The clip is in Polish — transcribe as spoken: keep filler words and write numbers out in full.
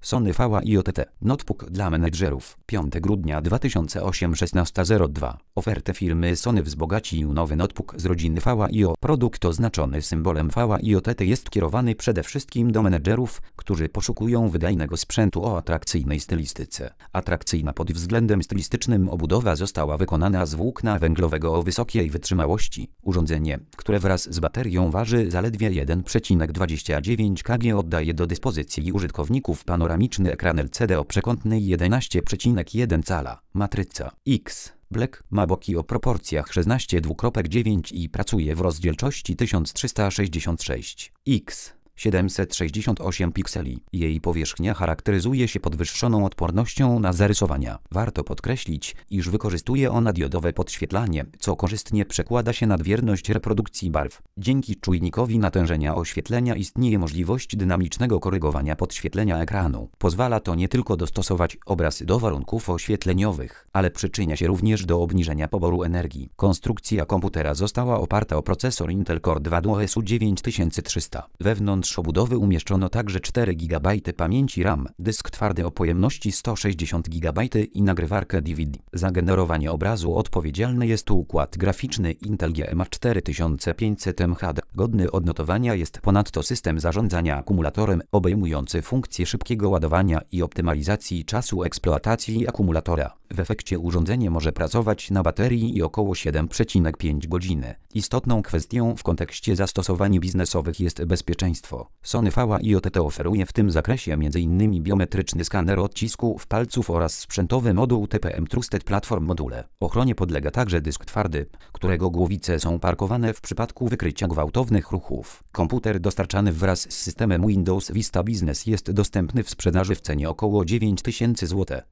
Sony V A I O T T. Notebook dla menedżerów. piątego grudnia dwa tysiące ósmego, szesnasta zero dwa. Ofertę firmy Sony wzbogacił nowy notebook z rodziny V A I O. Produkt oznaczony symbolem V A I O T T jest kierowany przede wszystkim do menedżerów, którzy poszukują wydajnego sprzętu o atrakcyjnej stylistyce. Atrakcyjna pod względem stylistycznym obudowa została wykonana z włókna węglowego o wysokiej wytrzymałości. Urządzenie, które wraz z baterią waży zaledwie jeden przecinek dwadzieścia dziewięć kilogramów, oddaje do dyspozycji użytkowników panoramiczny ekran L C D o przekątnej jedenaście przecinek jeden cala. Matryca X Black ma boki o proporcjach szesnaście do dwóch przecinek dziewięć i pracuje w rozdzielczości tysiąc trzysta sześćdziesiąt sześć X siedemset sześćdziesiąt osiem pikseli. Jej powierzchnia charakteryzuje się podwyższoną odpornością na zarysowania. Warto podkreślić, iż wykorzystuje ona diodowe podświetlanie, co korzystnie przekłada się na wierność reprodukcji barw. Dzięki czujnikowi natężenia oświetlenia istnieje możliwość dynamicznego korygowania podświetlenia ekranu. Pozwala to nie tylko dostosować obraz do warunków oświetleniowych, ale przyczynia się również do obniżenia poboru energii. Konstrukcja komputera została oparta o procesor Intel Core dwa Duo S U dziewięć tysięcy trzysta. Wewnątrz obudowy umieszczono także cztery gigabajty pamięci RAM, dysk twardy o pojemności sto sześćdziesiąt gigabajtów i nagrywarkę D V D. Za generowanie obrazu odpowiedzialny jest układ graficzny Intel G M A cztery tysiące pięćset M H D. Godny odnotowania jest ponadto system zarządzania akumulatorem obejmujący funkcję szybkiego ładowania i optymalizacji czasu eksploatacji akumulatora. W efekcie urządzenie może pracować na baterii i około siedem przecinek pięć godziny. Istotną kwestią w kontekście zastosowań biznesowych jest bezpieczeństwo. Sony V A I O T T oferuje w tym zakresie m in biometryczny skaner odcisków palców oraz sprzętowy moduł T P M Trusted Platform Module. Ochronie podlega także dysk twardy, którego głowice są parkowane w przypadku wykrycia gwałtownych ruchów. Komputer dostarczany wraz z systemem Windows Vista Business jest dostępny w sprzedaży w cenie około dziewięć tysięcy złotych.